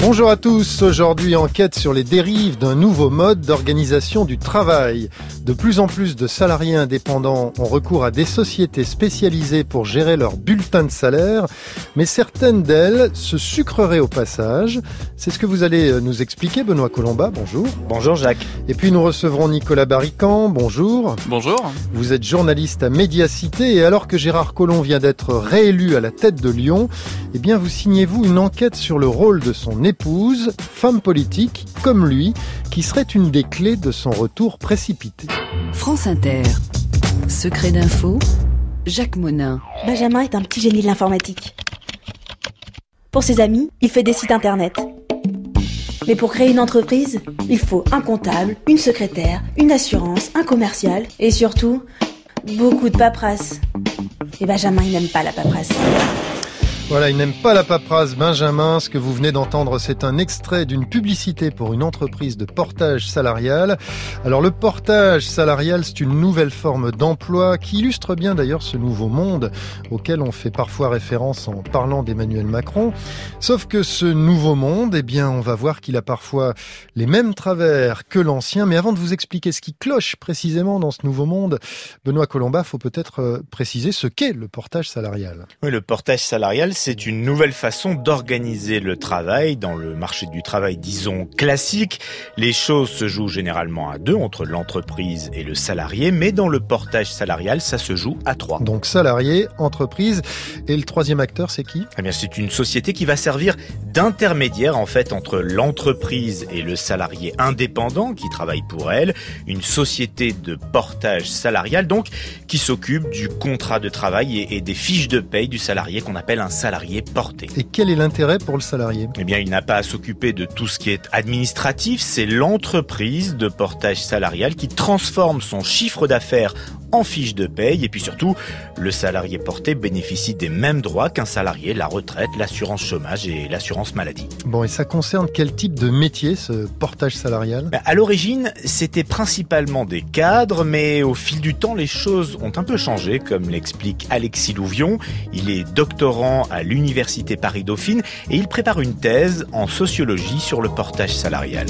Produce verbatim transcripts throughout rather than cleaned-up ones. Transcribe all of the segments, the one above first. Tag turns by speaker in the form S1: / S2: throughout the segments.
S1: Bonjour à tous, aujourd'hui enquête sur les dérives d'un nouveau mode d'organisation du travail. De plus en plus de salariés indépendants ont recours à des sociétés spécialisées pour gérer leur bulletin de salaire, mais certaines d'elles se sucreraient au passage. C'est ce que vous allez nous expliquer, Benoît Colomba, bonjour.
S2: Bonjour Jacques.
S1: Et puis nous recevrons Nicolas Barrican, bonjour.
S3: Bonjour.
S1: Vous êtes journaliste à Médiacité et alors que Gérard Collomb vient d'être réélu à la tête de Lyon, eh bien vous signez-vous une enquête sur le rôle de son épouse, femme politique, comme lui, qui serait une des clés de son retour précipité.
S4: France Inter. Secret d'info, Jacques Monin.
S5: Benjamin est un petit génie de l'informatique. Pour ses amis, il fait des sites internet. Mais pour créer une entreprise, il faut un comptable, une secrétaire, une assurance, un commercial et surtout, beaucoup de paperasse. Et Benjamin, il n'aime pas la paperasse.
S1: Voilà, il n'aime pas la paperasse, Benjamin. Ce que vous venez d'entendre, c'est un extrait d'une publicité pour une entreprise de portage salarial. Alors le portage salarial, c'est une nouvelle forme d'emploi qui illustre bien d'ailleurs ce nouveau monde auquel on fait parfois référence en parlant d'Emmanuel Macron. Sauf que ce nouveau monde, eh bien, on va voir qu'il a parfois les mêmes travers que l'ancien. Mais avant de vous expliquer ce qui cloche précisément dans ce nouveau monde, Benoît Colomba, faut peut-être préciser ce qu'est le portage salarial.
S2: Oui, le portage salarial, c'est une nouvelle façon d'organiser le travail dans le marché du travail, disons, classique. Les choses se jouent généralement à deux, entre l'entreprise et le salarié, mais dans le portage salarial, ça se joue à trois.
S1: Donc salarié, entreprise, et le troisième acteur, c'est qui ?
S2: Eh bien, c'est une société qui va servir d'intermédiaire, en fait, entre l'entreprise et le salarié indépendant qui travaille pour elle. Une société de portage salarial, donc, qui s'occupe du contrat de travail et, et des fiches de paye du salarié qu'on appelle un salarié porté.
S1: Et quel est l'intérêt pour le salarié ?
S2: Eh bien, il n'a pas à s'occuper de tout ce qui est administratif. C'est l'entreprise de portage salarial qui transforme son chiffre d'affaires en fiche de paye. Et puis surtout, le salarié porté bénéficie des mêmes droits qu'un salarié, la retraite, l'assurance chômage et l'assurance maladie.
S1: Bon, et ça concerne quel type de métier, ce portage salarial ?
S2: À l'origine, c'était principalement des cadres, mais au fil du temps, les choses ont un peu changé, comme l'explique Alexis Louvion. Il est doctorant à l'Université Paris-Dauphine et il prépare une thèse en sociologie sur le portage salarial.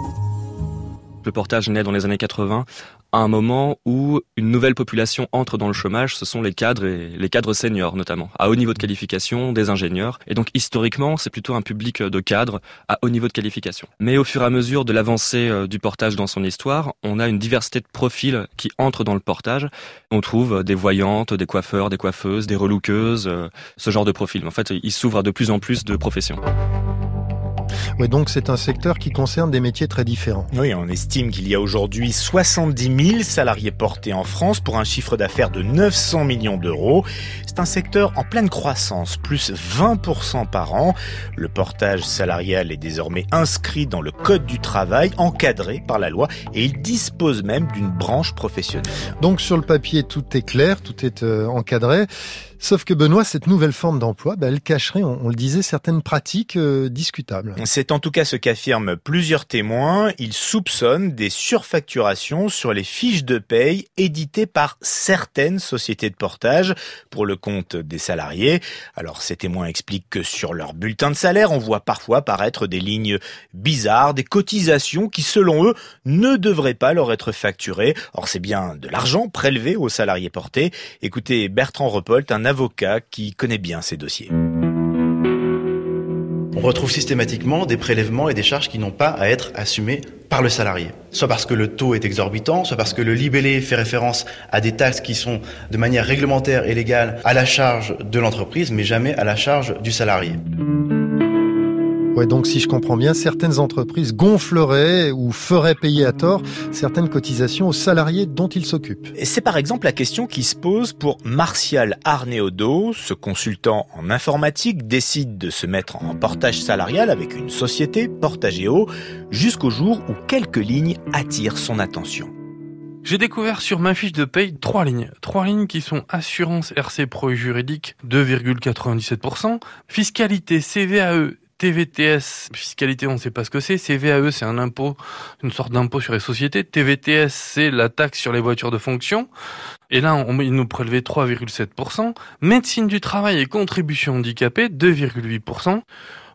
S3: Le portage naît dans les années quatre-vingts, à un moment où une nouvelle population entre dans le chômage, ce sont les cadres et les cadres seniors notamment, à haut niveau de qualification, des ingénieurs. Et donc historiquement, c'est plutôt un public de cadres à haut niveau de qualification. Mais au fur et à mesure de l'avancée du portage dans son histoire, on a une diversité de profils qui entrent dans le portage. On trouve des voyantes, des coiffeurs, des coiffeuses, des relookeuses, ce genre de profils. En fait, il s'ouvre à de plus en plus de professions.
S1: Ouais, donc c'est un secteur qui concerne des métiers très différents.
S2: Oui, on estime qu'il y a aujourd'hui soixante-dix mille salariés portés en France pour un chiffre d'affaires de neuf cents millions d'euros. C'est un secteur en pleine croissance, plus vingt pour cent par an. Le portage salarial est désormais inscrit dans le Code du travail, encadré par la loi, et il dispose même d'une branche professionnelle.
S1: Donc sur le papier, tout est clair, tout est euh, encadré. Sauf que Benoît, cette nouvelle forme d'emploi, bah, elle cacherait, on, on le disait, certaines pratiques euh, discutables.
S2: C'est en tout cas ce qu'affirment plusieurs témoins. Ils soupçonnent des surfacturations sur les fiches de paye éditées par certaines sociétés de portage pour le compte des salariés. Alors ces témoins expliquent que sur leur bulletin de salaire, on voit parfois apparaître des lignes bizarres, des cotisations qui, selon eux, ne devraient pas leur être facturées. Or c'est bien de l'argent prélevé aux salariés portés. Écoutez Bertrand Repolt, un avocat qui connaît bien ces dossiers.
S6: On retrouve systématiquement des prélèvements et des charges qui n'ont pas à être assumées par le salarié. Soit parce que le taux est exorbitant, soit parce que le libellé fait référence à des taxes qui sont de manière réglementaire et légale à la charge de l'entreprise, mais jamais à la charge du salarié.
S1: Ouais, donc si je comprends bien, certaines entreprises gonfleraient ou feraient payer à tort certaines cotisations aux salariés dont ils s'occupent.
S2: Et c'est par exemple la question qui se pose pour Martial Arnéodo. Ce consultant en informatique décide de se mettre en portage salarial avec une société, Portagéo, jusqu'au jour où quelques lignes attirent son attention.
S7: J'ai découvert sur ma fiche de paye trois lignes. Trois lignes qui sont assurance R C Pro et juridique deux virgule quatre-vingt-dix-sept pour cent, fiscalité C V A E T V T S, fiscalité on ne sait pas ce que c'est, C V A E c'est un impôt, une sorte d'impôt sur les sociétés, T V T S c'est la taxe sur les voitures de fonction, et là on, il nous prélevait trois virgule sept pour cent, médecine du travail et contribution handicapée deux virgule huit pour cent,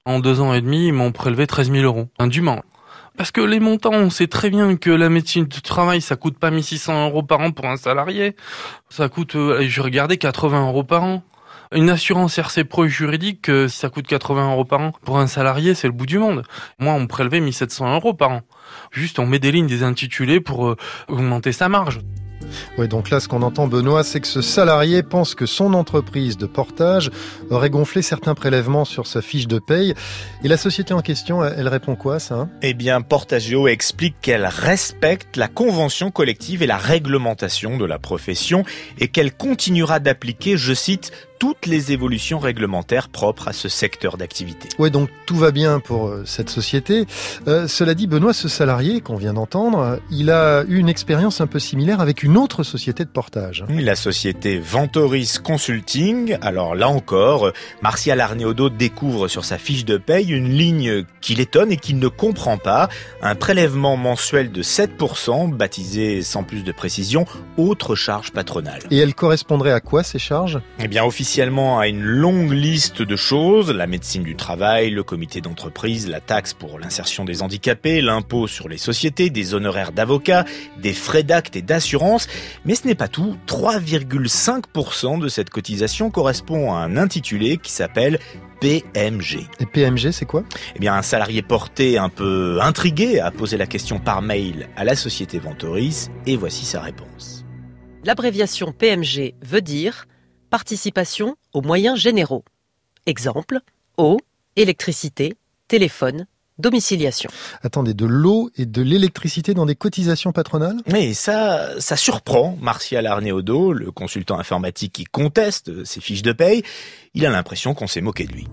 S7: En deux ans et demi, ils m'ont prélevé treize mille euros, indûment. Parce que les montants, on sait très bien que la médecine du travail, ça coûte pas mille six cents euros par an pour un salarié. Ça coûte, euh, je regardais, quatre-vingts euros par an. Une assurance R C Pro et juridique, euh, si ça coûte quatre-vingts euros par an pour un salarié, c'est le bout du monde. Moi, on me prélevait mille sept cents euros par an. Juste, on met des lignes, des intitulés pour euh, augmenter sa marge.
S1: Ouais, donc là, ce qu'on entend, Benoît, c'est que ce salarié pense que son entreprise de portage aurait gonflé certains prélèvements sur sa fiche de paye. Et la société en question, elle répond quoi, ça hein
S2: Eh bien, Portageo explique qu'elle respecte la convention collective et la réglementation de la profession et qu'elle continuera d'appliquer, je cite, toutes les évolutions réglementaires propres à ce secteur d'activité.
S1: Ouais, donc tout va bien pour euh, cette société. Euh, cela dit, Benoît, ce salarié qu'on vient d'entendre, il a eu une expérience un peu similaire avec une autre société de portage.
S2: La société Ventoris Consulting. Alors là encore, Martial Arnéodo découvre sur sa fiche de paye une ligne qui l'étonne et qu'il ne comprend pas. Un prélèvement mensuel de sept pour cent, baptisé sans plus de précision, autre charge patronale.
S1: Et elle correspondrait à quoi, ces charges ?
S2: Eh bien, officiellement, Officiellement à une longue liste de choses, la médecine du travail, le comité d'entreprise, la taxe pour l'insertion des handicapés, l'impôt sur les sociétés, des honoraires d'avocats, des frais d'acte et d'assurance. Mais ce n'est pas tout, trois virgule cinq pour cent de cette cotisation correspond à un intitulé qui s'appelle P M G.
S1: Et P M G, c'est quoi ?
S2: Eh bien, un salarié porté un peu intrigué a posé la question par mail à la société Ventoris et voici sa réponse.
S8: L'abréviation P M G veut dire participation aux moyens généraux. Exemple, eau, électricité, téléphone, domiciliation.
S1: Attendez, de l'eau et de l'électricité dans des cotisations patronales ?
S2: Mais ça, ça surprend Martial Arnéodo, le consultant informatique qui conteste ses fiches de paye. Il a l'impression qu'on s'est moqué de lui.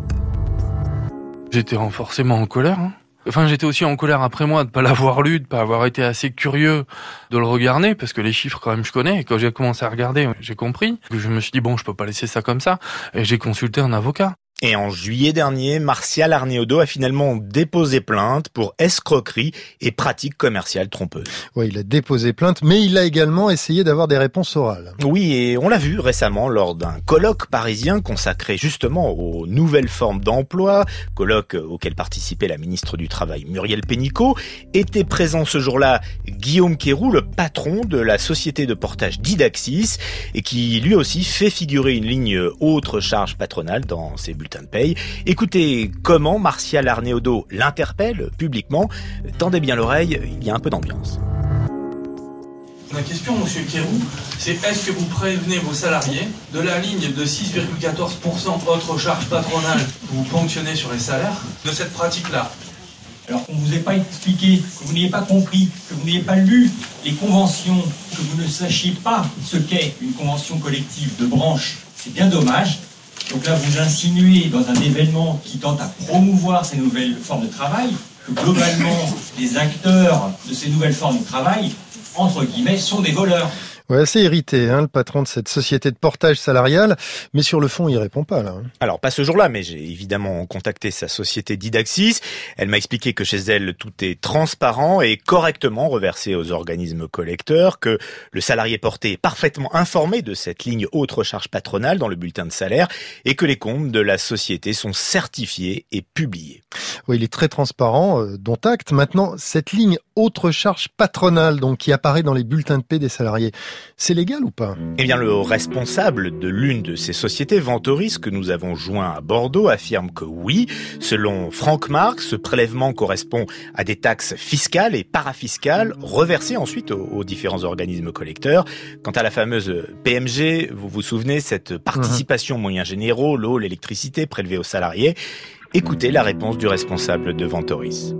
S7: J'étais forcément en colère, hein. Enfin, j'étais aussi en colère après moi de pas l'avoir lu, de pas avoir été assez curieux de le regarder, parce que les chiffres, quand même, je connais. Et quand j'ai commencé à regarder, j'ai compris. Je me suis dit, bon, je peux pas laisser ça comme ça. Et j'ai consulté un avocat.
S2: Et en juillet dernier, Martial Arnéodo a finalement déposé plainte pour escroquerie et pratiques commerciales trompeuses.
S1: Oui, il a déposé plainte, mais il a également essayé d'avoir des réponses orales.
S2: Oui, et on l'a vu récemment lors d'un colloque parisien consacré justement aux nouvelles formes d'emploi, colloque auquel participait la ministre du Travail Muriel Pénicaud. Était présent ce jour-là Guillaume Quéroux, le patron de la société de portage Didaxis, et qui lui aussi fait figurer une ligne autre charge patronale dans ses bulletins de paye. Écoutez comment Martial Arnéodo l'interpelle publiquement. Tendez bien l'oreille, il y a un peu d'ambiance.
S9: Ma question, monsieur Quéroux, c'est est-ce que vous prévenez vos salariés de la ligne de six virgule quatorze pour cent autres charges patronales que vous ponctionnez sur les salaires, de cette pratique-là ?
S10: Alors qu'on ne vous ait pas expliqué, que vous n'ayez pas compris, que vous n'ayez pas lu les conventions, que vous ne sachiez pas ce qu'est une convention collective de branche, c'est bien dommage. Donc là, vous insinuez dans un événement qui tente à promouvoir ces nouvelles formes de travail, que globalement, les acteurs de ces nouvelles formes de travail, entre guillemets, sont des voleurs.
S1: Ouais, assez irrité, hein, le patron de cette société de portage salarial, mais sur le fond, il répond pas, là.
S2: Alors, pas ce jour-là, mais j'ai évidemment contacté sa société Didaxis. Elle m'a expliqué que chez elle, tout est transparent et correctement reversé aux organismes collecteurs, que le salarié porté est parfaitement informé de cette ligne autre charge patronale dans le bulletin de salaire et que les comptes de la société sont certifiés et publiés.
S1: Oui, il est très transparent, euh, dont acte. Maintenant, cette ligne autre charge patronale, donc, qui apparaît dans les bulletins de paie des salariés, c'est légal ou pas ?
S2: Eh bien, le responsable de l'une de ces sociétés, Ventoris, que nous avons joint à Bordeaux, affirme que oui. Selon Franck Marc, ce prélèvement correspond à des taxes fiscales et parafiscales reversées ensuite aux, aux différents organismes collecteurs. Quant à la fameuse P M G, vous vous souvenez, cette participation aux moyens généraux, l'eau, l'électricité prélevée aux salariés. Écoutez la réponse du responsable de Ventoris.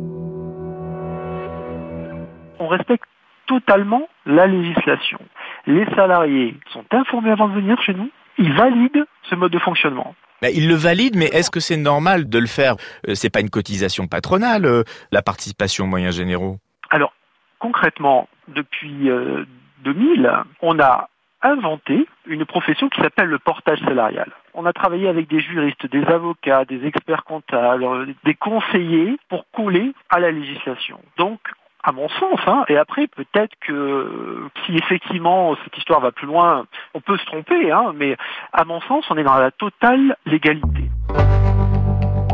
S11: On respecte totalement la législation. Les salariés sont informés avant de venir chez nous, ils valident ce mode de fonctionnement.
S2: Bah, ils le valident, mais est-ce que c'est normal de le faire ? euh, C'est pas une cotisation patronale, euh, la participation aux moyens généraux ?
S11: Alors, concrètement, depuis euh, deux mille, on a inventé une profession qui s'appelle le portage salarial. On a travaillé avec des juristes, des avocats, des experts comptables, des conseillers pour coller à la législation. Donc, à mon sens, hein, et après peut-être que si effectivement cette histoire va plus loin, on peut se tromper, hein, mais à mon sens, on est dans la totale légalité.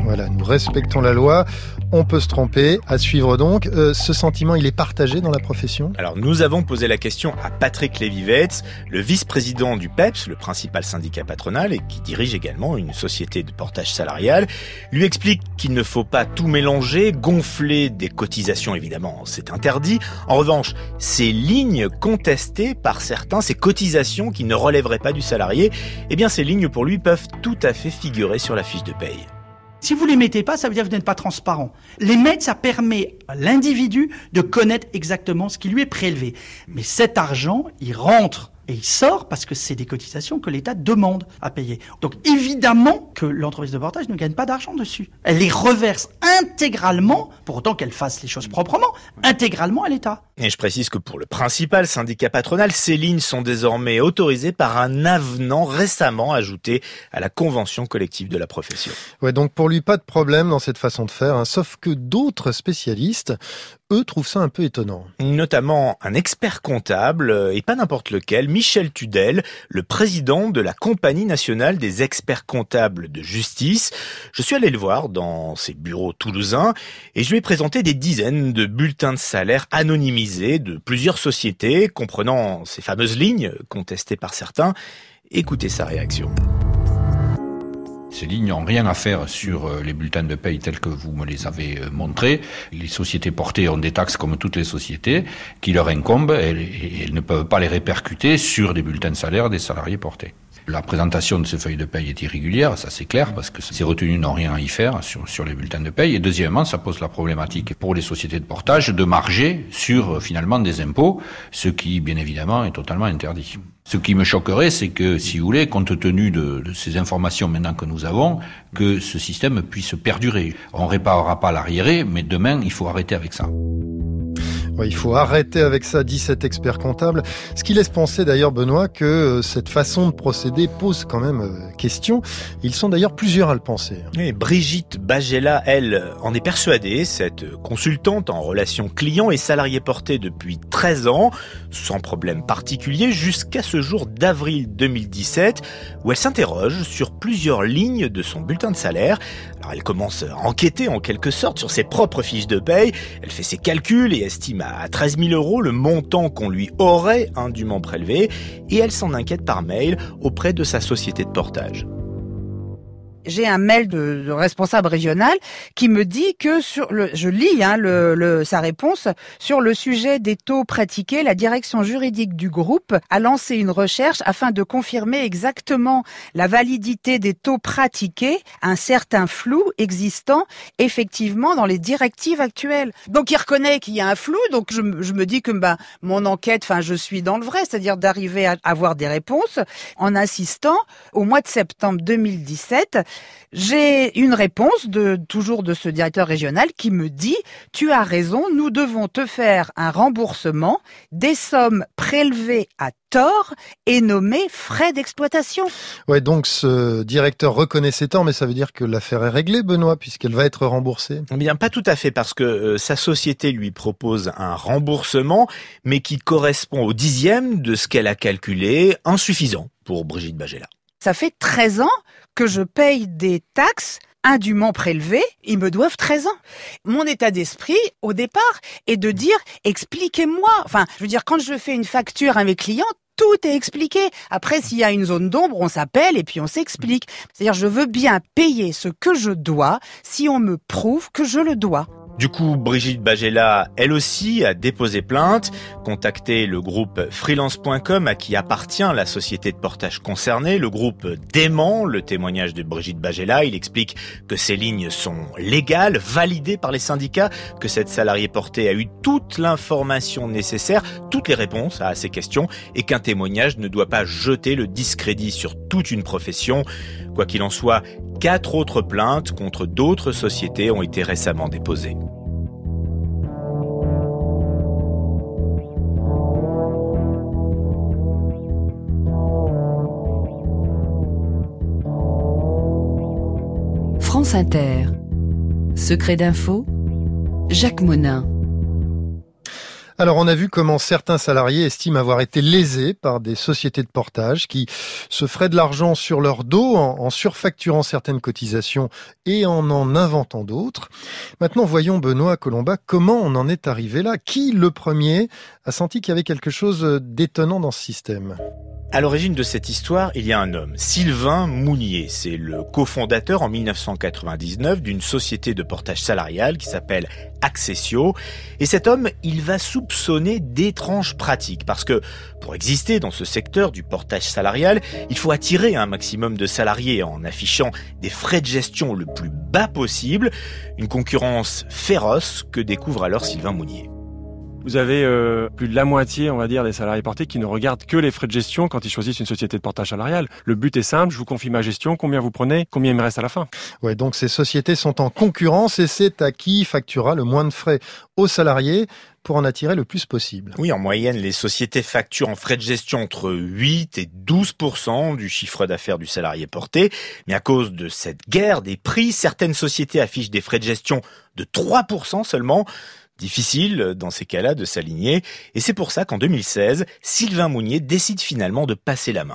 S1: Voilà, nous respectons la loi, on peut se tromper, à suivre donc. Euh, ce sentiment, il est partagé dans la profession ?
S2: Alors nous avons posé la question à Patrick Lévy-Wetz, le vice-président du P E P S, le principal syndicat patronal et qui dirige également une société de portage salarial. Lui explique qu'il ne faut pas tout mélanger, gonfler des cotisations évidemment, c'est interdit. En revanche, ces lignes contestées par certains, ces cotisations qui ne relèveraient pas du salarié, eh bien ces lignes pour lui peuvent tout à fait figurer sur la fiche de paye.
S12: Si vous les mettez pas, ça veut dire que vous n'êtes pas transparent. Les mettre, ça permet à l'individu de connaître exactement ce qui lui est prélevé. Mais cet argent, il rentre et il sort parce que c'est des cotisations que l'État demande à payer. Donc évidemment que l'entreprise de portage ne gagne pas d'argent dessus. Elle les reverse intégralement, pour autant qu'elle fasse les choses proprement, intégralement à l'État.
S2: Et je précise que pour le principal syndicat patronal, ces lignes sont désormais autorisées par un avenant récemment ajouté à la convention collective de la profession.
S1: Ouais, donc pour lui, pas de problème dans cette façon de faire, hein, sauf que d'autres spécialistes, eux, trouvent ça un peu étonnant.
S2: Notamment un expert comptable, et pas n'importe lequel, Michel Tudel, le président de la Compagnie nationale des experts comptables de justice. Je suis allé le voir dans ses bureaux toulousains et je lui ai présenté des dizaines de bulletins de salaire anonymisés de plusieurs sociétés, comprenant ces fameuses lignes contestées par certains. Écoutez sa réaction.
S13: Ces lignes n'ont rien à faire sur les bulletins de paye tels que vous me les avez montrés. Les sociétés portées ont des taxes comme toutes les sociétés qui leur incombent et elles ne peuvent pas les répercuter sur des bulletins de salaire des salariés portés. La présentation de ces feuilles de paye est irrégulière, ça c'est clair, parce que ces retenues n'ont rien à y faire sur, sur les bulletins de paye. Et deuxièmement, ça pose la problématique pour les sociétés de portage de marger sur finalement des impôts, ce qui bien évidemment est totalement interdit. Ce qui me choquerait, c'est que, si vous voulez, compte tenu de, de ces informations maintenant que nous avons, que ce système puisse perdurer. On réparera pas l'arriéré, mais demain, il faut arrêter avec ça.
S1: Ouais, il faut arrêter avec ça, dit cet expert comptable. Ce qui laisse penser d'ailleurs, Benoît, que euh, cette façon de procéder pose quand même euh, question. Ils sont d'ailleurs plusieurs à le penser.
S2: Et Brigitte Bagella, elle, en est persuadée. Cette consultante en relations clients et salariés portés depuis treize ans, sans problème particulier, jusqu'à ce jour d'avril deux mille dix-sept, où elle s'interroge sur plusieurs lignes de son bulletin de salaire. Alors elle commence à enquêter en quelque sorte sur ses propres fiches de paye. Elle fait ses calculs et estime à treize mille euros le montant qu'on lui aurait indûment prélevé, et elle s'en inquiète par mail auprès de sa société de portage.
S14: J'ai un mail de, de responsable régional qui me dit que sur le, je lis hein, le, le, sa réponse sur le sujet des taux pratiqués, la direction juridique du groupe a lancé une recherche afin de confirmer exactement la validité des taux pratiqués, un certain flou existant effectivement dans les directives actuelles. Donc il reconnaît qu'il y a un flou, donc je, je me dis que bah, mon enquête, enfin je suis dans le vrai, c'est-à-dire d'arriver à avoir des réponses en insistant. Au mois de septembre deux mille dix-sept, j'ai une réponse de toujours de ce directeur régional qui me dit « Tu as raison, nous devons te faire un remboursement des sommes prélevées à tort et nommées frais d'exploitation. »
S1: Ouais, donc ce directeur reconnaît ses torts, mais ça veut dire que l'affaire est réglée, Benoît, puisqu'elle va être remboursée.
S2: Eh bien, pas tout à fait, parce que euh, sa société lui propose un remboursement, mais qui correspond au dixième de ce qu'elle a calculé, insuffisant pour Brigitte Bagella.
S14: Ça fait treize ans que je paye des taxes indûment prélevées, ils me doivent treize ans. Mon état d'esprit, au départ, est de dire « expliquez-moi ». Enfin, je veux dire, quand je fais une facture à mes clients, tout est expliqué. Après, s'il y a une zone d'ombre, on s'appelle et puis on s'explique. C'est-à-dire, je veux bien payer ce que je dois si on me prouve que je le dois.
S2: Du coup, Brigitte Bagella, elle aussi, a déposé plainte, contacté le groupe freelance point com à qui appartient la société de portage concernée. Le groupe dément le témoignage de Brigitte Bagella. Il explique que ces lignes sont légales, validées par les syndicats, que cette salariée portée a eu toute l'information nécessaire, toutes les réponses à ces questions, et qu'un témoignage ne doit pas jeter le discrédit sur toute une profession. Quoi qu'il en soit, quatre autres plaintes contre d'autres sociétés ont été récemment déposées.
S4: France Inter. Secret d'info, Jacques Monin.
S1: Alors on a vu comment certains salariés estiment avoir été lésés par des sociétés de portage qui se feraient de l'argent sur leur dos en, en surfacturant certaines cotisations et en en inventant d'autres. Maintenant voyons Benoît Colomba, comment on en est arrivé là ? Qui le premier a senti qu'il y avait quelque chose d'étonnant dans ce système ?
S2: À l'origine de cette histoire, il y a un homme, Sylvain Mounier. C'est le cofondateur en mille neuf cent quatre-vingt-dix-neuf d'une société de portage salarial qui s'appelle Accessio. Et cet homme, il va soupçonner d'étranges pratiques parce que pour exister dans ce secteur du portage salarial, il faut attirer un maximum de salariés en affichant des frais de gestion le plus bas possible. Une concurrence féroce que découvre alors Sylvain Mounier.
S15: Vous avez euh, plus de la moitié, on va dire, des salariés portés qui ne regardent que les frais de gestion quand ils choisissent une société de portage salarial. Le but est simple, je vous confie ma gestion, combien vous prenez, combien il me reste à la fin.
S1: Ouais, donc ces sociétés sont en concurrence et c'est à qui facturera le moins de frais aux salariés pour en attirer le plus possible.
S2: Oui, en moyenne, les sociétés facturent en frais de gestion entre huit et douze pour cent du chiffre d'affaires du salarié porté. Mais à cause de cette guerre des prix, certaines sociétés affichent des frais de gestion de trois pour cent seulement. Difficile, dans ces cas-là, de s'aligner. Et c'est pour ça qu'en deux mille seize, Sylvain Mounier décide finalement de passer la main.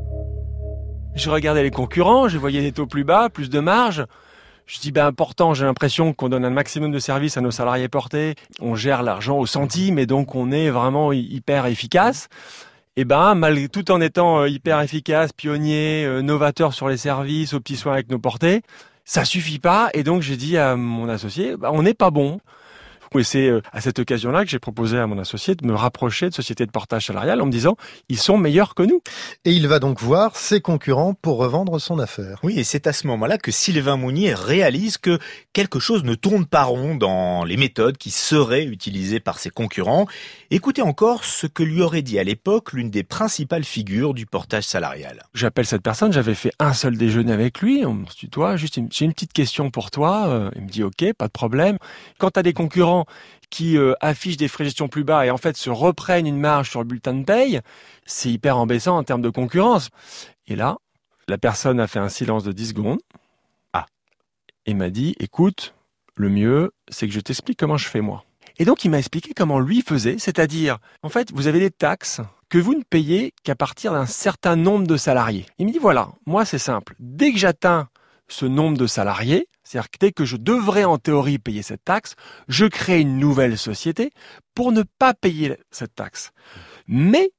S15: Je regardais les concurrents, je voyais des taux plus bas, plus de marge. Je dis, ben, important, j'ai l'impression qu'on donne un maximum de services à nos salariés portés. On gère l'argent au centime et donc on est vraiment hyper efficace. Et ben, malgré tout en étant hyper efficace, pionnier, novateur sur les services, aux petits soins avec nos portés, ça suffit pas. Et donc j'ai dit à mon associé, ben, on n'est pas bon. Et c'est à cette occasion-là que j'ai proposé à mon associé de me rapprocher de sociétés de portage salarial en me disant ils sont meilleurs que nous.
S1: Et il va donc voir ses concurrents pour revendre son affaire.
S2: Oui, et c'est à ce moment-là que Sylvain Mounier réalise que quelque chose ne tourne pas rond dans les méthodes qui seraient utilisées par ses concurrents. Écoutez encore ce que lui aurait dit à l'époque l'une des principales figures du portage salarial.
S15: J'appelle cette personne, j'avais fait un seul déjeuner avec lui, on se tutoie, juste j'ai une petite question pour toi. Il me dit ok, pas de problème. Quand tu as des concurrents qui euh, affichent des frais de gestion plus bas et en fait se reprennent une marge sur le bulletin de paye, c'est hyper embêtant en termes de concurrence. Et là, la personne a fait un silence de dix secondes ah. et m'a dit, écoute, le mieux, c'est que je t'explique comment je fais moi. Et donc, il m'a expliqué comment lui faisait, c'est-à-dire, en fait, vous avez des taxes que vous ne payez qu'à partir d'un certain nombre de salariés. Il me dit, voilà, moi c'est simple, dès que j'atteins ce nombre de salariés, c'est-à-dire que dès que je devrais en théorie payer cette taxe, je crée une nouvelle société pour ne pas payer cette taxe. Mais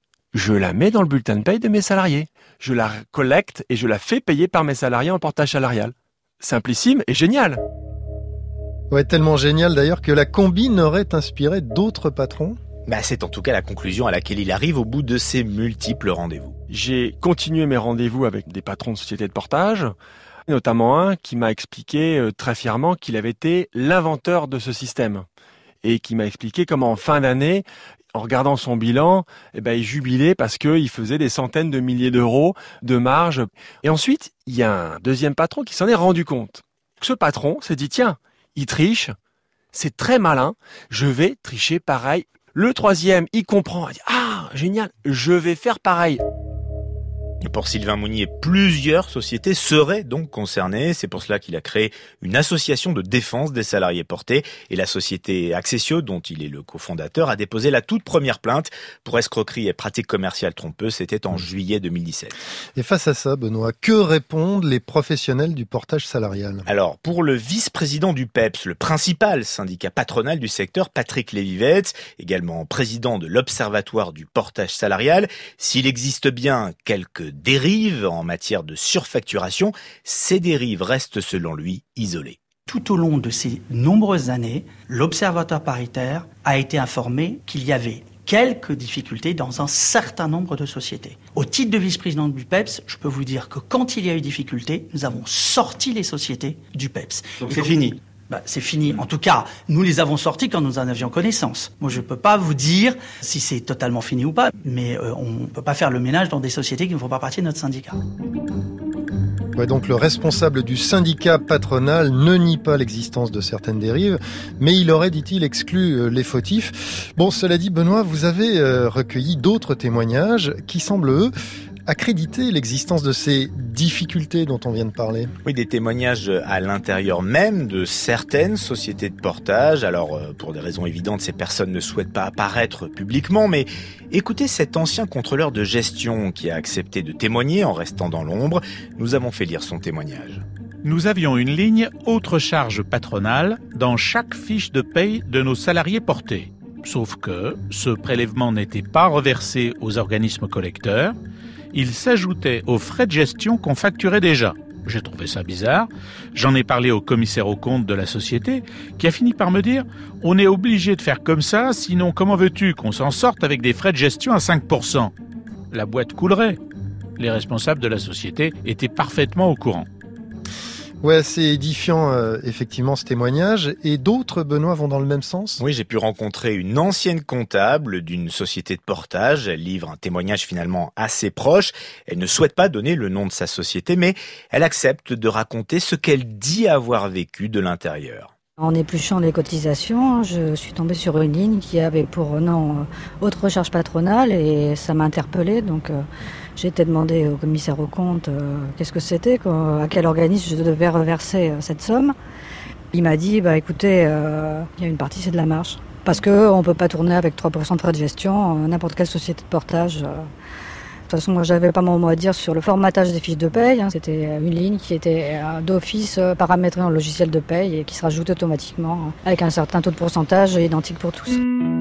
S15: je la mets dans le bulletin de paye de mes salariés. Je la collecte et je la fais payer par mes salariés en portage salarial. Simplissime et génial.
S1: Ouais, tellement génial d'ailleurs que la combine aurait inspiré d'autres patrons.
S2: Bah, c'est en tout cas la conclusion à laquelle il arrive au bout de ses multiples rendez-vous.
S15: J'ai continué mes rendez-vous avec des patrons de sociétés de portage, notamment un qui m'a expliqué euh, très fièrement qu'il avait été l'inventeur de ce système et qui m'a expliqué comment en fin d'année, en regardant son bilan, eh ben, il jubilait parce qu'il faisait des centaines de milliers d'euros de marge. Et ensuite, il y a un deuxième patron qui s'en est rendu compte. Ce patron s'est dit, tiens, il triche, c'est très malin, je vais tricher pareil. Le troisième, il comprend, il dit, ah, génial, je vais faire pareil.
S2: Pour Sylvain Mounier, plusieurs sociétés seraient donc concernées. C'est pour cela qu'il a créé une association de défense des salariés portés. Et la société Accessio, dont il est le cofondateur, a déposé la toute première plainte pour escroquerie et pratiques commerciales trompeuses. C'était en juillet deux mille dix-sept.
S1: Et face à ça, Benoît, que répondent les professionnels du portage salarial ?
S2: Alors, pour le vice-président du P E P S, le principal syndicat patronal du secteur, Patrick Lévivette, également président de l'Observatoire du portage salarial, s'il existe bien quelques dérives en matière de surfacturation, ces dérives restent selon lui isolées.
S12: Tout au long de ces nombreuses années, l'Observatoire paritaire a été informé qu'il y avait quelques difficultés dans un certain nombre de sociétés. Au titre de vice-président du P E P S, je peux vous dire que quand il y a eu difficulté, nous avons sorti les sociétés du P E P S.
S6: Donc c'est fini.
S12: Bah, c'est fini. En tout cas, nous les avons sortis quand nous en avions connaissance. Moi, je ne peux pas vous dire si c'est totalement fini ou pas, mais euh, on ne peut pas faire le ménage dans des sociétés qui ne font pas partie de notre syndicat.
S1: Ouais, donc le responsable du syndicat patronal ne nie pas l'existence de certaines dérives, mais il aurait, dit-il, exclu les fautifs. Bon, cela dit, Benoît, vous avez euh, recueilli d'autres témoignages qui semblent, eux, accréditer l'existence de ces difficultés dont on vient de parler.
S2: Oui, des témoignages à l'intérieur même de certaines sociétés de portage. Alors, pour des raisons évidentes, ces personnes ne souhaitent pas apparaître publiquement, mais écoutez cet ancien contrôleur de gestion qui a accepté de témoigner en restant dans l'ombre. Nous avons fait lire son témoignage.
S16: Nous avions une ligne autre charge patronale dans chaque fiche de paye de nos salariés portés. Sauf que ce prélèvement n'était pas reversé aux organismes collecteurs. Il s'ajoutait aux frais de gestion qu'on facturait déjà. J'ai trouvé ça bizarre. J'en ai parlé au commissaire aux comptes de la société, qui a fini par me dire « On est obligé de faire comme ça, sinon comment veux-tu qu'on s'en sorte avec des frais de gestion à cinq pour cent ?» La boîte coulerait. Les responsables de la société étaient parfaitement au courant.
S1: Ouais, c'est édifiant, euh, effectivement, ce témoignage. Et d'autres, Benoît, vont dans le même sens ?
S2: Oui, j'ai pu rencontrer une ancienne comptable d'une société de portage. Elle livre un témoignage finalement assez proche. Elle ne souhaite pas donner le nom de sa société, mais elle accepte de raconter ce qu'elle dit avoir vécu de l'intérieur.
S17: En épluchant les cotisations, je suis tombée sur une ligne qui avait pour nom haute recharge patronale et ça m'a interpellée. Donc euh, j'ai été demandé au commissaire aux comptes euh, qu'est-ce que c'était, quoi, à quel organisme je devais reverser euh, cette somme. Il m'a dit bah écoutez, euh, il y a une partie c'est de la marge parce que on peut pas tourner avec trois pour cent de frais de gestion, euh, n'importe quelle société de portage. Euh, De toute façon, moi, j'avais pas mon mot à dire sur le formatage des fiches de paye. Hein. C'était une ligne qui était d'office paramétrée en logiciel de paye et qui se rajoute automatiquement avec un certain taux de pourcentage identique pour tous.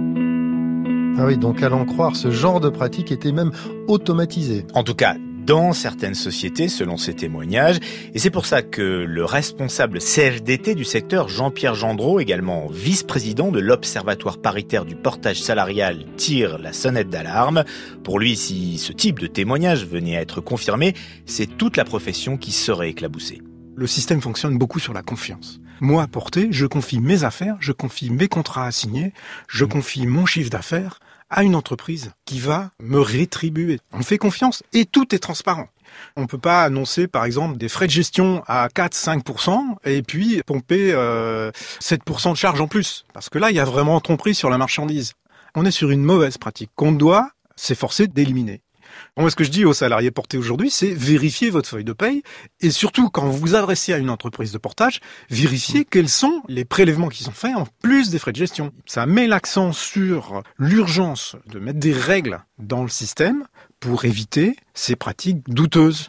S1: Ah oui, donc à l'en croire, ce genre de pratique était même automatisé.
S2: En tout cas, dans certaines sociétés, selon ces témoignages. Et c'est pour ça que le responsable C F D T du secteur, Jean-Pierre Gendreau, également vice-président de l'Observatoire paritaire du portage salarial, tire la sonnette d'alarme. Pour lui, si ce type de témoignage venait à être confirmé, c'est toute la profession qui serait éclaboussée.
S18: Le système fonctionne beaucoup sur la confiance. Moi, porté, je confie mes affaires, je confie mes contrats à signer, je confie mon chiffre d'affaires à une entreprise qui va me rétribuer. On fait confiance et tout est transparent. On ne peut pas annoncer, par exemple, des frais de gestion à quatre à cinq pour cent et puis pomper euh, sept pour cent de charge en plus. Parce que là, il y a vraiment tromperie sur la marchandise. On est sur une mauvaise pratique qu'on doit s'efforcer d'éliminer. Moi, ce que je dis aux salariés portés aujourd'hui, c'est vérifier votre feuille de paye et surtout, quand vous vous adressez à une entreprise de portage, vérifiez quels sont les prélèvements qui sont faits en plus des frais de gestion. Ça met l'accent sur l'urgence de mettre des règles dans le système pour éviter ces pratiques douteuses.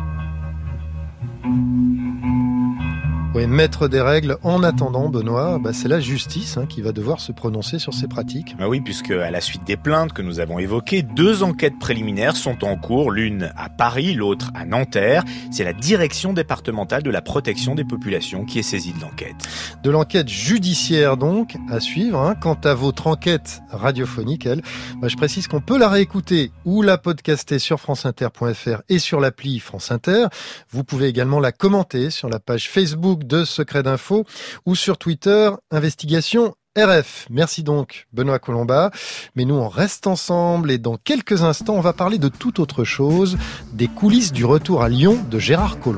S1: Oui, mettre des règles en attendant, Benoît, bah c'est la justice hein, qui va devoir se prononcer sur ces pratiques.
S2: Bah oui, puisque à la suite des plaintes que nous avons évoquées, deux enquêtes préliminaires sont en cours, l'une à Paris, l'autre à Nanterre. C'est la direction départementale de la protection des populations qui est saisie de l'enquête.
S1: De l'enquête judiciaire donc, à suivre. Hein. Quant à votre enquête radiophonique, elle, bah je précise qu'on peut la réécouter ou la podcaster sur franceinter point f r et sur l'appli France Inter. Vous pouvez également la commenter sur la page Facebook de Secret d'Info ou sur Twitter, Investigation R F. Merci donc Benoît Colomba. Mais nous on reste ensemble et dans quelques instants on va parler de toute autre chose, des coulisses du retour à Lyon de Gérard Collomb.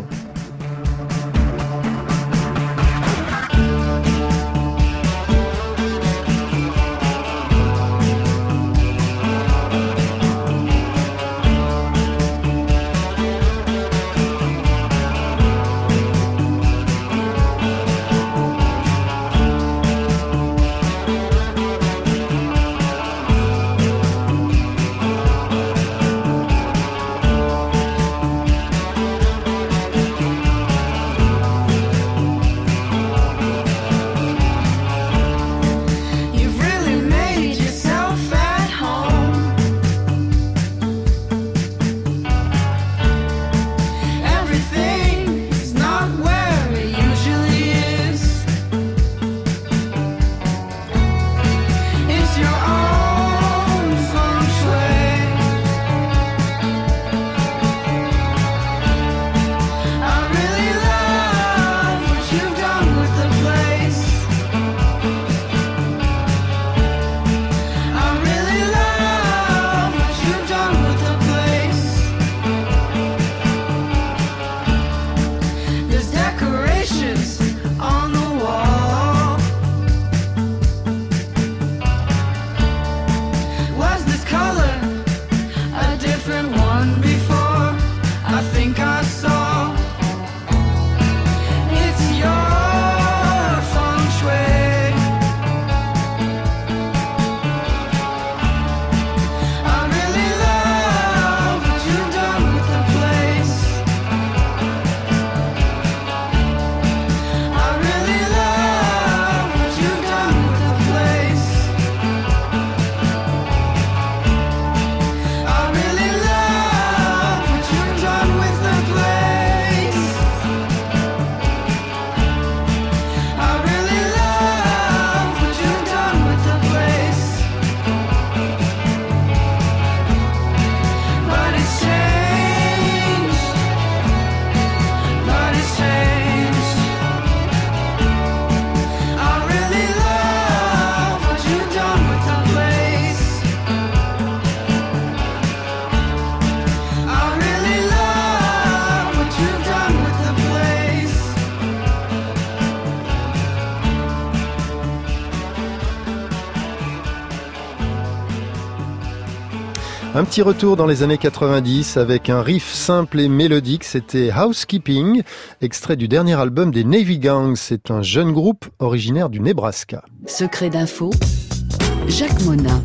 S1: Un petit retour dans les années quatre-vingt-dix avec un riff simple et mélodique. C'était Housekeeping, extrait du dernier album des Navy Gang. C'est un jeune groupe originaire du Nebraska.
S4: Secret d'info, Jacques Monin,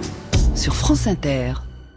S4: sur France Inter.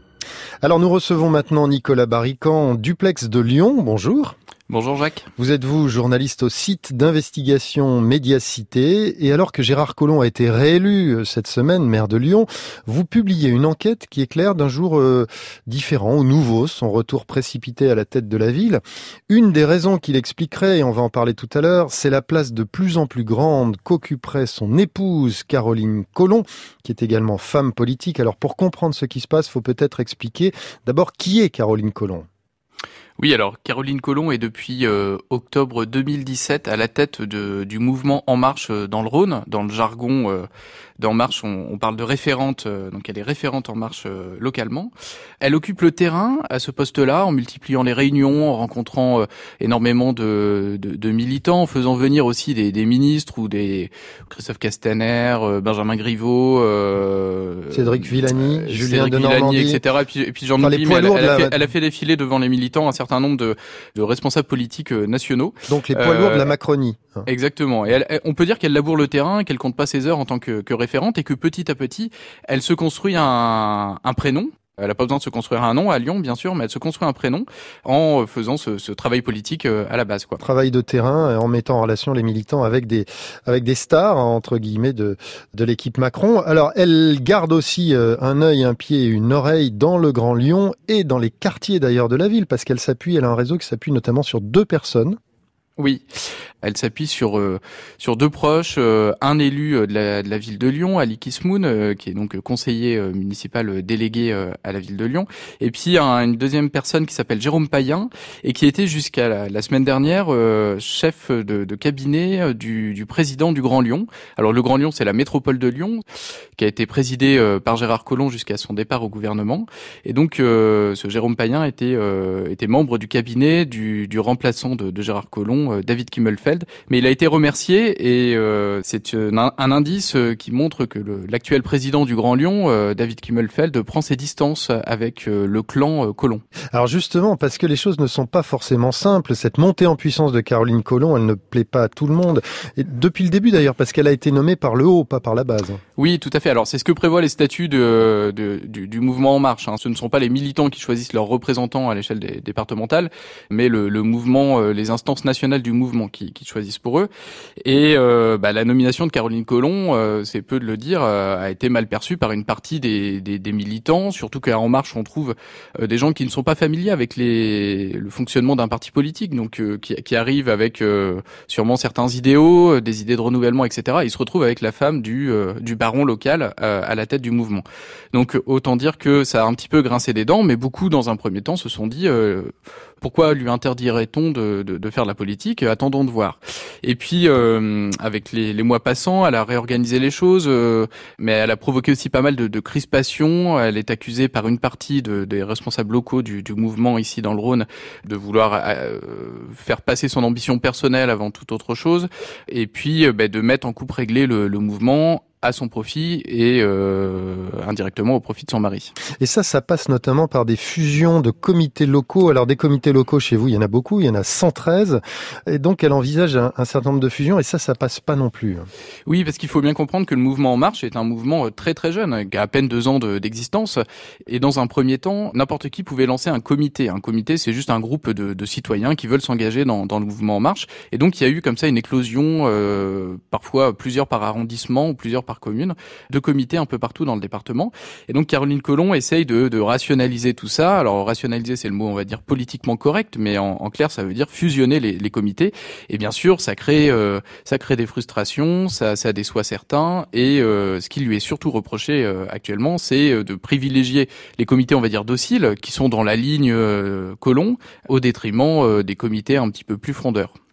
S1: Alors nous recevons maintenant Nicolas Barrican, duplex de Lyon. Bonjour.
S19: Bonjour Jacques.
S1: Vous êtes vous journaliste au site d'investigation Médiacité, et alors que Gérard Collomb a été réélu cette semaine maire de Lyon, vous publiez une enquête qui éclaire d'un jour euh, différent ou nouveau son retour précipité à la tête de la ville. Une des raisons qu'il expliquerait, et on va en parler tout à l'heure, c'est la place de plus en plus grande qu'occuperait son épouse Caroline Collomb, qui est également femme politique. Alors pour comprendre ce qui se passe, il faut peut-être expliquer d'abord qui est Caroline Collomb.
S19: Oui, alors Caroline Collomb est depuis euh, octobre deux mille dix-sept à la tête de, du mouvement En Marche dans le Rhône. Dans le jargon euh, d'En Marche, on, on parle de référente, euh, donc elle est référente En Marche euh, localement. Elle occupe le terrain à ce poste-là en multipliant les réunions, en rencontrant euh, énormément de, de, de militants, en faisant venir aussi des, des ministres ou des Christophe Castaner, euh, Benjamin Griveaux, euh,
S1: Cédric Villani, euh, Julien
S19: Cédric
S1: de
S19: Villani,
S1: Normandie,
S19: et cetera. Et puis, et puis j'en
S1: enfin,
S19: oublie, mais elle, elle, a fait,
S1: la...
S19: elle a fait défiler devant les militants un certain nombre de, de responsables politiques nationaux.
S1: Donc les poids lourds euh, de la Macronie.
S19: Exactement. Et elle, on peut dire qu'elle laboure le terrain, qu'elle compte pas ses heures en tant que, que référente, et que petit à petit, elle se construit un, un prénom. Elle n'a pas besoin de se construire un nom à Lyon, bien sûr, mais elle se construit un prénom en faisant ce, ce travail politique à la base, quoi.
S1: Travail de terrain, en mettant en relation les militants avec des avec des stars, entre guillemets, de de l'équipe Macron. Alors, elle garde aussi un œil, un pied et une oreille dans le Grand Lyon et dans les quartiers d'ailleurs de la ville, parce qu'elle s'appuie, elle a un réseau qui s'appuie notamment sur deux personnes.
S19: Oui, elle s'appuie sur euh, sur deux proches, euh, un élu de la, de la ville de Lyon, Ali Kismoun, euh, qui est donc conseiller euh, municipal délégué euh, à la ville de Lyon, et puis un, une deuxième personne qui s'appelle Jérôme Payen et qui était jusqu'à la, la semaine dernière euh, chef de, de cabinet du, du président du Grand Lyon. Alors le Grand Lyon, c'est la métropole de Lyon, qui a été présidée euh, par Gérard Collomb jusqu'à son départ au gouvernement, et donc euh, ce Jérôme Payen était euh, était membre du cabinet du, du remplaçant de, de Gérard Collomb, David Kimmelfeld, mais il a été remercié et euh, c'est un, un indice qui montre que le, l'actuel président du Grand Lyon, euh, David Kimmelfeld, prend ses distances avec euh, le clan euh, Collomb.
S1: Alors justement, parce que les choses ne sont pas forcément simples, cette montée en puissance de Caroline Collomb, elle ne plaît pas à tout le monde. Et depuis le début d'ailleurs, parce qu'elle a été nommée par le haut, pas par la base.
S19: Oui, tout à fait. Alors c'est ce que prévoient les statuts de, de, du, du mouvement En Marche. Hein. Ce ne sont pas les militants qui choisissent leurs représentants à l'échelle des, départementale, mais le, le mouvement, euh, les instances nationales du mouvement qui, qui choisissent pour eux. Et euh, bah, la nomination de Caroline Collomb, euh, c'est peu de le dire, euh, a été mal perçue par une partie des, des, des militants, surtout qu'à En Marche, on trouve euh, des gens qui ne sont pas familiers avec les, le fonctionnement d'un parti politique, donc euh, qui, qui arrivent avec euh, sûrement certains idéaux, euh, des idées de renouvellement, et cetera. Ils se retrouvent avec la femme du, euh, du baron local euh, à la tête du mouvement. Donc autant dire que ça a un petit peu grincé des dents, mais beaucoup, dans un premier temps, se sont dit... Euh, pourquoi lui interdirait-on de, de, de faire de la politique ? Attendons de voir. Et puis, euh, avec les, les mois passants, elle a réorganisé les choses, euh, mais elle a provoqué aussi pas mal de, de crispations. Elle est accusée par une partie de, des responsables locaux du, du mouvement ici dans le Rhône de vouloir euh, faire passer son ambition personnelle avant toute autre chose, et puis euh, bah, de mettre en coupe réglée le, le mouvement à son profit et euh, indirectement au profit de son mari.
S1: Et ça, ça passe notamment par des fusions de comités locaux. Alors des comités locaux chez vous, il y en a beaucoup, il y en a cent treize. Et donc elle envisage un, un certain nombre de fusions et ça, ça passe pas non plus.
S19: Oui, parce qu'il faut bien comprendre que le mouvement En Marche est un mouvement très très jeune, qui a à peine deux ans de, d'existence. Et dans un premier temps, n'importe qui pouvait lancer un comité. Un comité, c'est juste un groupe de, de citoyens qui veulent s'engager dans, dans le mouvement En Marche. Et donc il y a eu comme ça une éclosion, euh, parfois plusieurs par arrondissement ou plusieurs par commune, de comités un peu partout dans le département. Et donc Caroline Collomb essaye de, de rationaliser tout ça. Alors rationaliser, c'est le mot, on va dire, politiquement correct, mais en, en clair, ça veut dire fusionner les, les comités. Et bien sûr, ça crée, euh, ça crée des frustrations, ça, ça déçoit certains. Et euh, ce qui lui est surtout reproché euh, actuellement, c'est de privilégier les comités, on va dire, dociles, qui sont dans la ligne euh, Collomb, au détriment euh, des comités un petit peu plus frondeurs.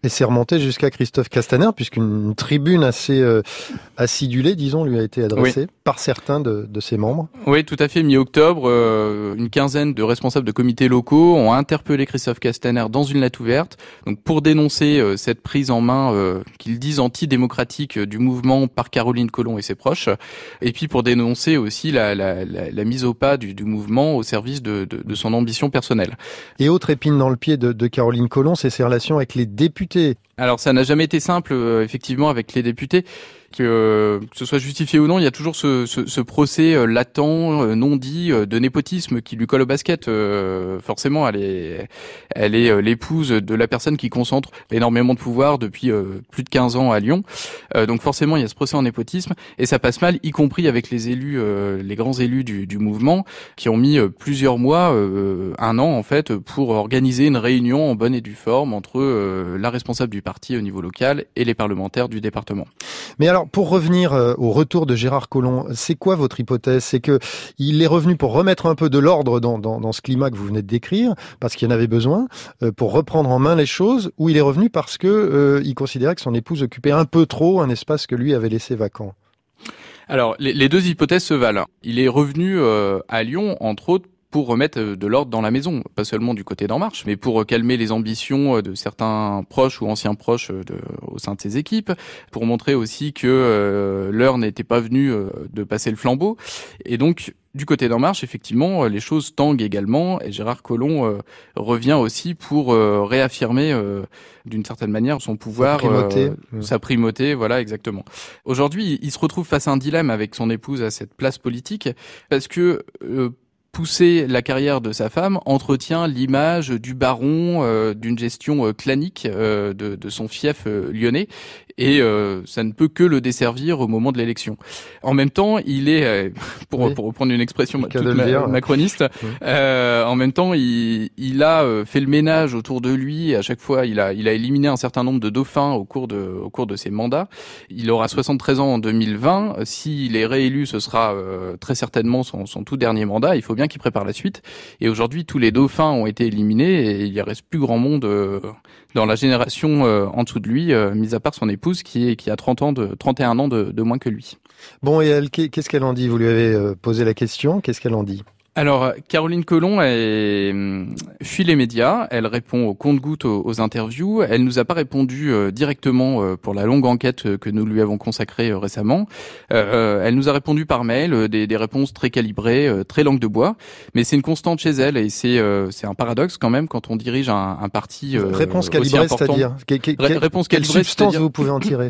S1: Et c'est remonté jusqu'à Christophe Castaner, puisqu'une tribune assez euh, acidulée, disons, lui a été adressée oui. par certains de, de ses membres.
S19: Oui, tout à fait. Mi-octobre, euh, une quinzaine de responsables de comités locaux ont interpellé Christophe Castaner dans une lettre ouverte, donc pour dénoncer euh, cette prise en main, euh, qu'ils disent antidémocratique, euh, du mouvement par Caroline Collomb et ses proches, et puis pour dénoncer aussi la, la, la, la mise au pas du, du mouvement au service de, de, de son ambition personnelle.
S1: Et autre épine dans le pied de, de Caroline Collomb, c'est ses relations avec les députés.
S19: Alors ça n'a jamais été simple, euh, effectivement, avec les députés. Que, euh, que ce soit justifié ou non, il y a toujours ce, ce, ce procès euh, latent, euh, non dit, euh, de népotisme qui lui colle au basket. Euh, forcément, elle est, elle est euh, l'épouse de la personne qui concentre énormément de pouvoir depuis euh, plus de quinze ans à Lyon. Euh, donc forcément, il y a ce procès en népotisme et ça passe mal, y compris avec les élus, euh, les grands élus du, du mouvement, qui ont mis euh, plusieurs mois, euh, un an en fait, pour organiser une réunion en bonne et due forme entre euh, la responsable du parti au niveau local et les parlementaires du département.
S1: Mais alors, pour revenir au retour de Gérard Collomb, c'est quoi votre hypothèse ? C'est que il est revenu pour remettre un peu de l'ordre dans, dans, dans ce climat que vous venez de décrire, parce qu'il en avait besoin, euh, pour reprendre en main les choses, ou il est revenu parce que euh, il considérait que son épouse occupait un peu trop un espace que lui avait laissé vacant ?
S19: Alors, les, les deux hypothèses se valent. Il est revenu euh, à Lyon, entre autres, pour remettre de l'ordre dans la maison, pas seulement du côté d'En Marche, mais pour calmer les ambitions de certains proches ou anciens proches de, au sein de ses équipes, pour montrer aussi que euh, l'heure n'était pas venue euh, de passer le flambeau. Et donc, du côté d'En Marche, effectivement, les choses tanguent également, et Gérard Collomb euh, revient aussi pour euh, réaffirmer euh, d'une certaine manière son pouvoir,
S1: sa primauté,
S19: euh, sa primauté, voilà, exactement. Aujourd'hui, il se retrouve face à un dilemme avec son épouse à cette place politique, parce que euh, pousser la carrière de sa femme entretient l'image du baron, euh, d'une gestion euh, clanique euh, de, de son fief euh, lyonnais, et euh, ça ne peut que le desservir au moment de l'élection. En même temps, il est, euh, pour, oui. pour reprendre une expression toute ma, dire, macroniste, oui. euh, en même temps, il, il a euh, fait le ménage autour de lui, et à chaque fois, il a, il a éliminé un certain nombre de dauphins au cours de, au cours de ses mandats. Il aura soixante-treize ans en deux mille vingt. S'il est réélu, ce sera euh, très certainement son, son tout dernier mandat. Il faut bien qui prépare la suite. Et aujourd'hui, tous les dauphins ont été éliminés et il y reste plus grand monde euh, dans la génération euh, en dessous de lui, euh, mis à part son épouse qui est qui a trente ans de trente et un ans de, de moins que lui.
S1: Bon, et elle, qu'est-ce qu'elle en dit ? Vous lui avez posé la question. Qu'est-ce qu'elle en dit ?
S19: Alors, Caroline Collomb est, fuit les médias, elle répond au compte-gouttes aux, aux interviews, elle nous a pas répondu euh, directement euh, pour la longue enquête que nous lui avons consacrée euh, récemment. Euh, elle nous a répondu par mail, euh, des, des réponses très calibrées, euh, très langue de bois, mais c'est une constante chez elle et c'est euh, c'est un paradoxe quand même quand on dirige un, un parti euh,
S1: réponse calibrée, c'est-à-dire quelle, quelle,
S19: réponse
S1: quelle
S19: calibrée,
S1: substance vous pouvez en tirer?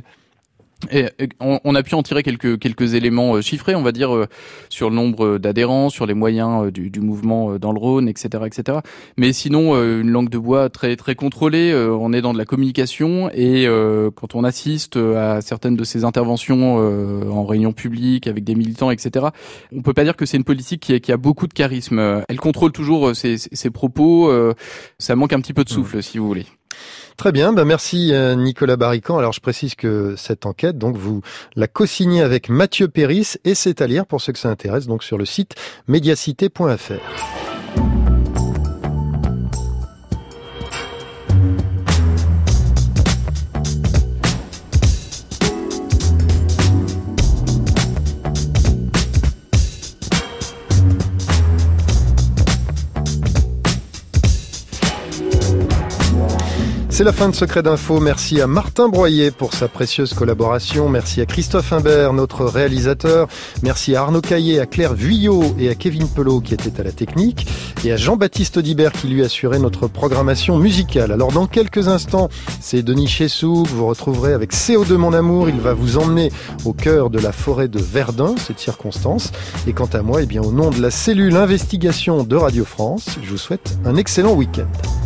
S19: Et on, on a pu en tirer quelques quelques éléments chiffrés, on va dire, euh, sur le nombre d'adhérents, sur les moyens euh, du, du mouvement dans le Rhône, et cetera, et cetera. Mais sinon, euh, une langue de bois très très contrôlée. Euh, on est dans de la communication et euh, quand on assiste à certaines de ces interventions euh, en réunion publique avec des militants, et cetera, on peut pas dire que c'est une politique qui a, qui a beaucoup de charisme. Elle contrôle toujours ses, ses propos. Euh, ça manque un petit peu de souffle, mmh. si vous voulez.
S1: Très bien, ben merci Nicolas Barrican. Alors je précise que cette enquête, donc vous la co-signez avec Mathieu Péris et c'est à lire pour ceux que ça intéresse, donc sur le site médiacité point f r. C'est la fin de Secret d'Info. Merci à Martin Broyer pour sa précieuse collaboration. Merci à Christophe Imbert, notre réalisateur. Merci à Arnaud Caillé, à Claire Vuillot et à Kevin Pelot qui étaient à la technique. Et à Jean-Baptiste Audibert qui lui assurait notre programmation musicale. Alors dans quelques instants, c'est Denis Chessou que vous retrouverez avec C O deux Mon Amour. Il va vous emmener au cœur de la forêt de Verdun, cette circonstance. Et quant à moi, eh bien, au nom de la cellule investigation de Radio France, je vous souhaite un excellent week-end.